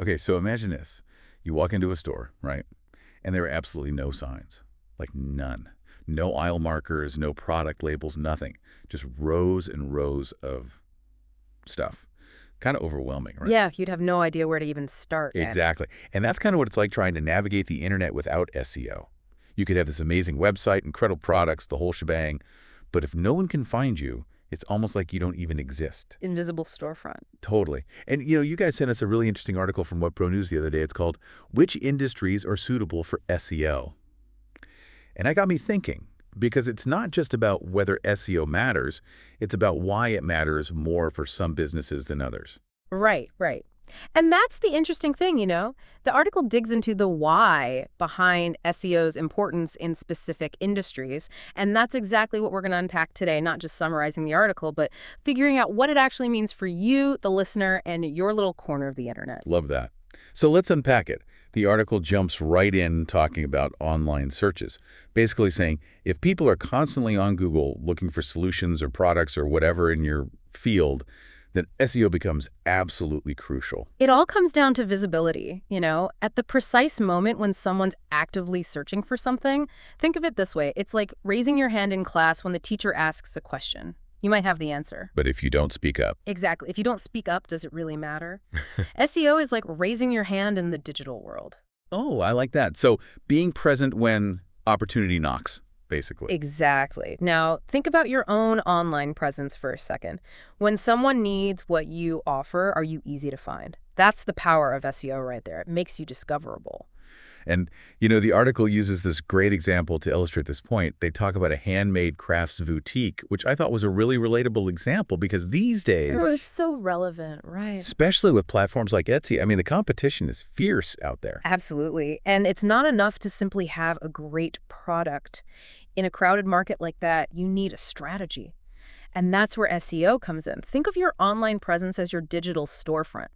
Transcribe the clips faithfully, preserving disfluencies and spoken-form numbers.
Okay, so imagine this. You walk into a store, right? And there are absolutely no signs. Like none. No aisle markers, no product labels, nothing. Just rows and rows of stuff. Kind of overwhelming, right? Yeah, you'd have no idea where to even start. And Exactly. And that's kind of what it's like trying to navigate the internet without S E O. You could have this amazing website, incredible products, the whole shebang, but if no one can find you, it's almost like you don't even exist. invisible storefront. Totally. And, you know, you guys sent us a really interesting article from WebPro News the other day. It's called, Which Industries Are Suitable for S E O? And that got me thinking, because it's not just about whether S E O matters, it's about why it matters more for some businesses than others. Right, right. And that's the interesting thing, you know? The article digs into the why behind S E O's importance in specific industries. And that's exactly what we're going to unpack today, not just summarizing the article, but figuring out what it actually means for you, the listener, and your little corner of the internet. Love that. So let's unpack it. The article jumps right in talking about online searches, basically saying if people are constantly on Google looking for solutions or products or whatever in your field, then S E O becomes absolutely crucial. It all comes down to visibility, you know? At the precise moment when someone's actively searching for something, think of it this way. It's like raising your hand in class when the teacher asks a question. You might have the answer. But if you don't speak up, Exactly. If you don't speak up, does it really matter? S E O is like raising your hand in the digital world. oh, I like that. So being present when opportunity knocks, basically. Exactly. Now, think about your own online presence for a second. When someone needs what you offer, are you easy to find? That's the power of S E O right there. It makes you discoverable. And, you know, the article uses this great example to illustrate this point. They talk about a handmade crafts boutique, which I thought was a really relatable example because these Oh, days, it's so relevant, right? especially with platforms like Etsy, I mean, the competition is fierce out there. Absolutely. And it's not enough to simply have a great product. In a crowded market like that, you need a strategy. And that's where S E O comes in. Think of your online presence as your digital storefront.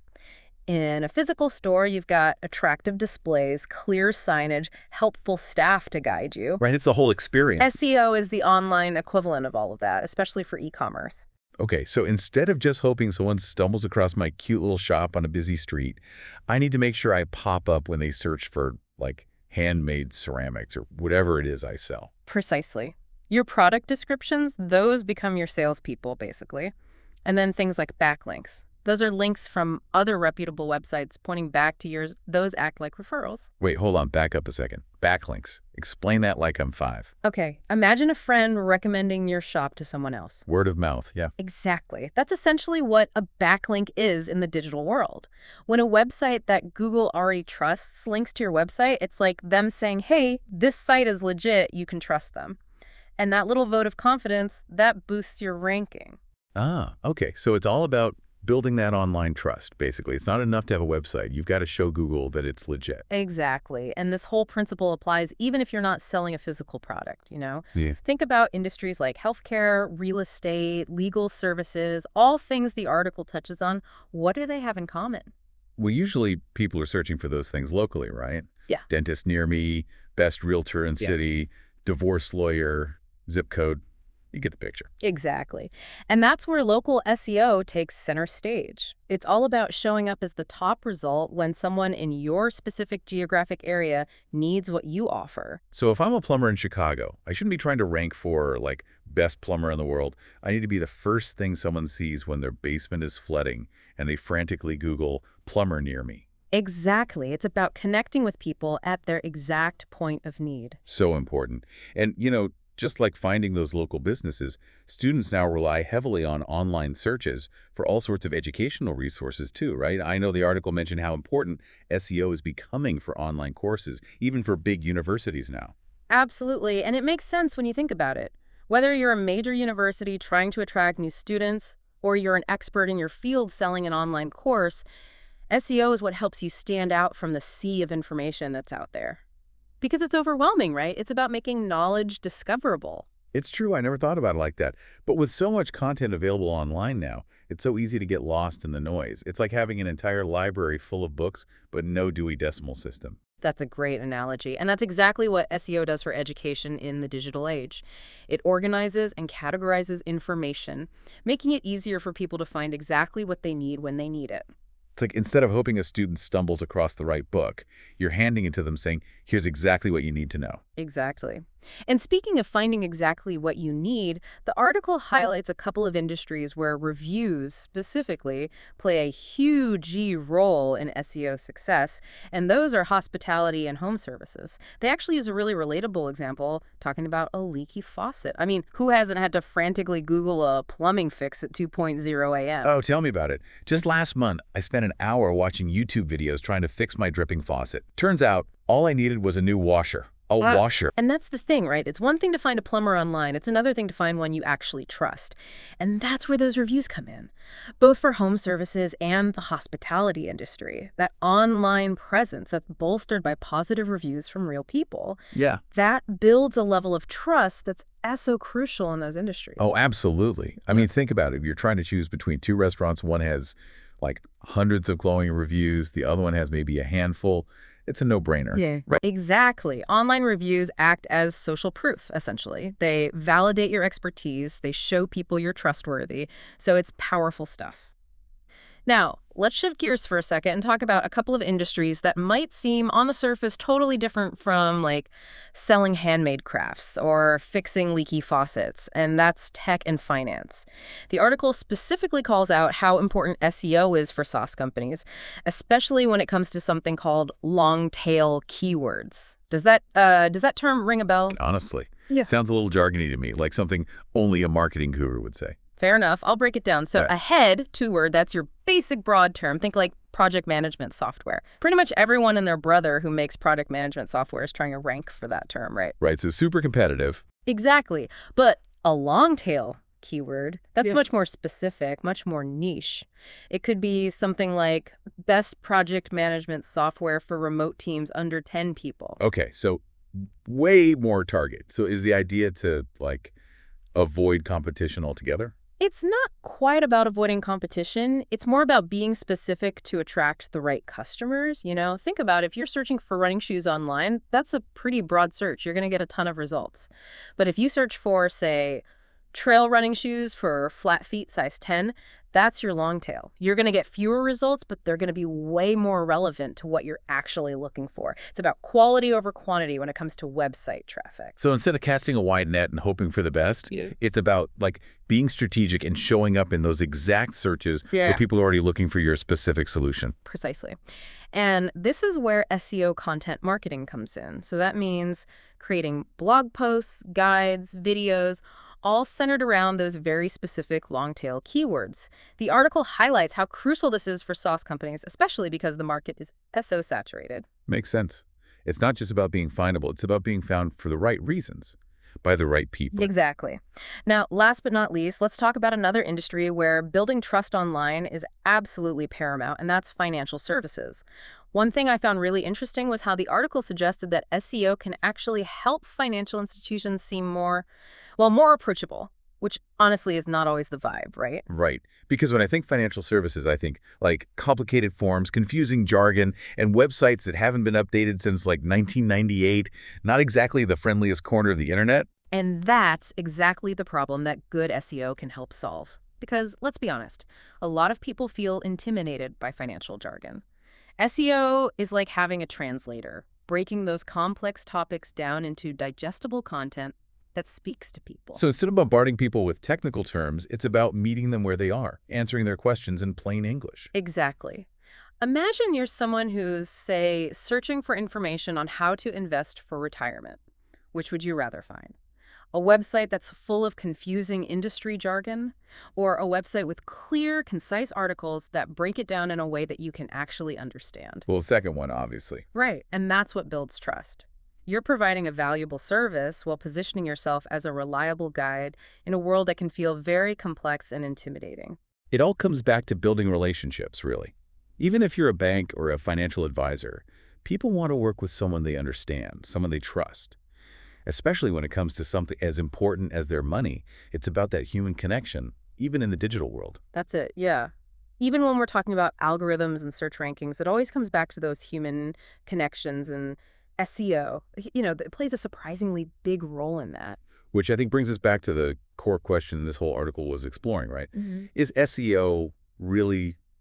In a physical store, you've got attractive displays, clear signage, helpful staff to guide you. Right? It's the whole experience. S E O is the online equivalent of all of that, especially for e-commerce. Okay, so instead of just hoping someone stumbles across my cute little shop on a busy street, I need to make sure I pop up when they search for, like, handmade ceramics or whatever it is I sell. Precisely. Your product descriptions, those become your salespeople, basically. And then things like backlinks. Those are links from other reputable websites pointing back to yours. Those act like referrals. Wait, hold on, back up a second. Backlinks. Explain that like I'm five. Okay, imagine a friend recommending your shop to someone else. Word of mouth, yeah. Exactly. That's essentially what a backlink is in the digital world. When a website that Google already trusts links to your website, it's like them saying, hey, this site is legit, you can trust them. And that little vote of confidence, that boosts your ranking. Ah, okay. So it's all about building that online trust, basically. It's not enough to have a website. You've got to show Google that it's legit. Exactly. And this whole principle applies even if you're not selling a physical product, you know? Yeah. Think about industries like healthcare, real estate, legal services, all things the article touches on. What do they have in common? Well, usually people are searching for those things locally, right? Yeah. Dentist near me, best realtor in Yeah. city, divorce lawyer, zip code. You get the picture. Exactly. And that's where local S E O takes center stage. It's all about showing up as the top result when someone in your specific geographic area needs what you offer. So if I'm a plumber in Chicago, I shouldn't be trying to rank for, like, best plumber in the world. I need to be the first thing someone sees when their basement is flooding and they frantically Google plumber near me. Exactly. It's about connecting with people at their exact point of need. So important. And, you know, just like finding those local businesses, students now rely heavily on online searches for all sorts of educational resources too, right? I know the article mentioned how important S E O is becoming for online courses, even for big universities now. Absolutely. And it makes sense when you think about it. Whether you're a major university trying to attract new students, or you're an expert in your field selling an online course, S E O is what helps you stand out from the sea of information that's out there. Because it's overwhelming, right? It's about making knowledge discoverable. It's true, I never thought about it like that. But with so much content available online now, it's so easy to get lost in the noise. It's like having an entire library full of books, but no Dewey Decimal System. That's a great analogy. And that's exactly what S E O does for education in the digital age. It organizes and categorizes information, making it easier for people to find exactly what they need when they need it. It's like instead of hoping a student stumbles across the right book, you're handing it to them saying, here's exactly what you need to know. Exactly. And speaking of finding exactly what you need, the article highlights a couple of industries where reviews specifically play a huge role in S E O success, and those are hospitality and home services. They actually use a really relatable example talking about a leaky faucet. I mean, who hasn't had to frantically Google a plumbing fix at two a m? Oh, tell me about it. Just last month, I spent an hour watching YouTube videos trying to fix my dripping faucet. Turns out, all I needed was a new washer. A Uh, washer. And that's the thing, right? It's one thing to find a plumber online. It's another thing to find one you actually trust. And that's where those reviews come in, both for home services and the hospitality industry. That online presence that's bolstered by positive reviews from real people, Yeah. that builds a level of trust that's as so crucial in those industries. Oh, absolutely. I mean, think about it. You're trying to choose between two restaurants. One has like hundreds of glowing reviews. The other one has maybe a handful. It's a no-brainer. Yeah, Right. exactly. Online reviews act as social proof, essentially. They validate your expertise. They show people you're trustworthy. So it's powerful stuff. Now, let's shift gears for a second and talk about a couple of industries that might seem on the surface totally different from, like, selling handmade crafts or fixing leaky faucets, and that's tech and finance. The article specifically calls out how important S E O is for SaaS companies, especially when it comes to something called long-tail keywords. Does that uh, does that term ring a bell? Honestly. Yeah. Sounds a little jargony to me, like something only a marketing guru would say. Fair enough. I'll break it down. So Right. ahead, two-word, that's your basic broad term. Think like project management software. Pretty much everyone and their brother who makes product management software is trying to rank for that term, right? Right, so super competitive. Exactly. But a long tail keyword, that's Yeah. much more specific, much more niche. It could be something like best project management software for remote teams under ten people. Okay, so way more target. So is the idea to, like, avoid competition altogether? It's not quite about avoiding competition. It's more about being specific to attract the right customers. You know, think about it. If you're searching for running shoes online, that's a pretty broad search. You're going to get a ton of results. But if you search for, say, trail running shoes for flat feet size ten, that's your long tail. You're going to get fewer results, but they're going to be way more relevant to what you're actually looking for. It's about quality over quantity when it comes to website traffic. So instead of casting a wide net and hoping for the best, Yeah. it's about, like, being strategic and showing up in those exact searches Yeah. where people are already looking for your specific solution. Precisely. And this is where S E O content marketing comes in. So that means creating blog posts, guides, videos, all centered around those very specific long-tail keywords. The article highlights how crucial this is for SaaS companies, especially because the market is S E O saturated. Makes sense. It's not just about being findable. It's about being found for the right reasons, by the right people. Exactly. Now, last but not least, let's talk about another industry where building trust online is absolutely paramount, and that's financial services. One thing I found really interesting was how the article suggested that S E O can actually help financial institutions seem more, well, more approachable, which honestly is not always the vibe, right? Right. Because when I think financial services, I think, like, complicated forms, confusing jargon, and websites that haven't been updated since, like, nineteen ninety-eight. Not exactly the friendliest corner of the internet. And that's exactly the problem that good S E O can help solve. Because, let's be honest, a lot of people feel intimidated by financial jargon. S E O is like having a translator, breaking those complex topics down into digestible content that speaks to people. So instead of bombarding people with technical terms, it's about meeting them where they are, answering their questions in plain English. Exactly. Imagine you're someone who's, say, searching for information on how to invest for retirement. Which would you rather find? A website that's full of confusing industry jargon, or a website with clear, concise articles that break it down in a way that you can actually understand? Well, the second one, obviously. Right, and that's what builds trust. You're providing a valuable service while positioning yourself as a reliable guide in a world that can feel very complex and intimidating. It all comes back to building relationships, really. Even if you're a bank or a financial advisor, people want to work with someone they understand, someone they trust. Especially when it comes to something as important as their money, it's about that human connection, even in the digital world. That's it, yeah. Even when we're talking about algorithms and search rankings, it always comes back to those human connections, and S E O, you know, it plays a surprisingly big role in that. Which I think brings us back to the core question this whole article was exploring, right? Mm-hmm. Is S E O really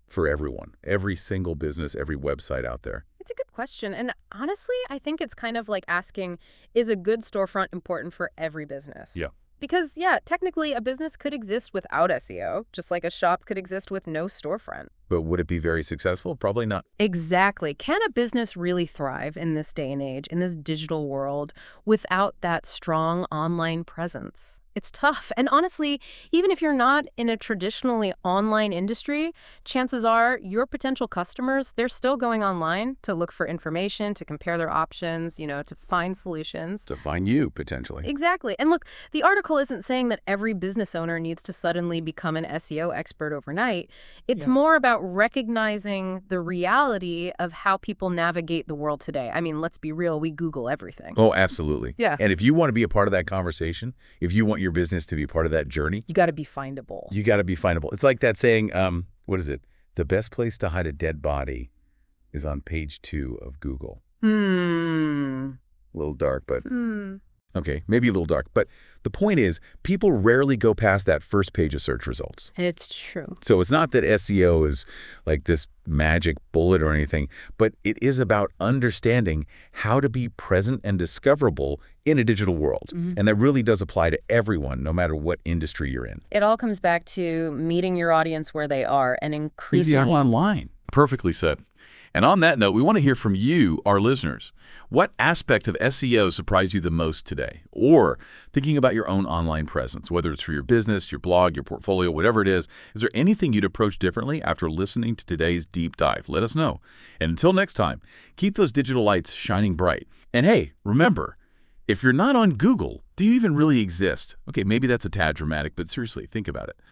for everyone, every single business, every website out there? It's a good question. And honestly, I think it's kind of like asking, is a good storefront important for every business? Yeah. Because, yeah, technically a business could exist without S E O, just like a shop could exist with no storefront. But would it be very successful? Probably not. Exactly. Can a business really thrive in this day and age, in this digital world, without that strong online presence? It's tough. And honestly, even if you're not in a traditionally online industry, chances are your potential customers, they're still going online to look for information, to compare their options, you know, to find solutions. To find you, potentially. Exactly. And look, the article isn't saying that every business owner needs to suddenly become an S E O expert overnight. It's Yeah. more about recognizing the reality of how people navigate the world today. I mean, let's be real, we Google everything. Oh, absolutely. Yeah. And if you want to be a part of that conversation, if you want your business to be part of that journey, You got to be findable. you got to be findable. It's like that saying, um, what is it? The best place to hide a dead body is on page two of Google. Hmm. A little dark, but Hmm. okay, maybe a little dark. But the point is, people rarely go past that first page of search results. It's true. So it's not that S E O is like this magic bullet or anything, but it is about understanding how to be present and discoverable in a digital world. Mhm. And that really does apply to everyone, no matter what industry you're in. It all comes back to meeting your audience where they are and increasingly online. Perfectly said. And on that note, we want to hear from you, our listeners. What aspect of S E O surprised you the most today? Or thinking about your own online presence, whether it's for your business, your blog, your portfolio, whatever it is, is there anything you'd approach differently after listening to today's deep dive? Let us know. And until next time, keep those digital lights shining bright. And hey, remember, if you're not on Google, do you even really exist? Okay, maybe that's a tad dramatic, but seriously, think about it.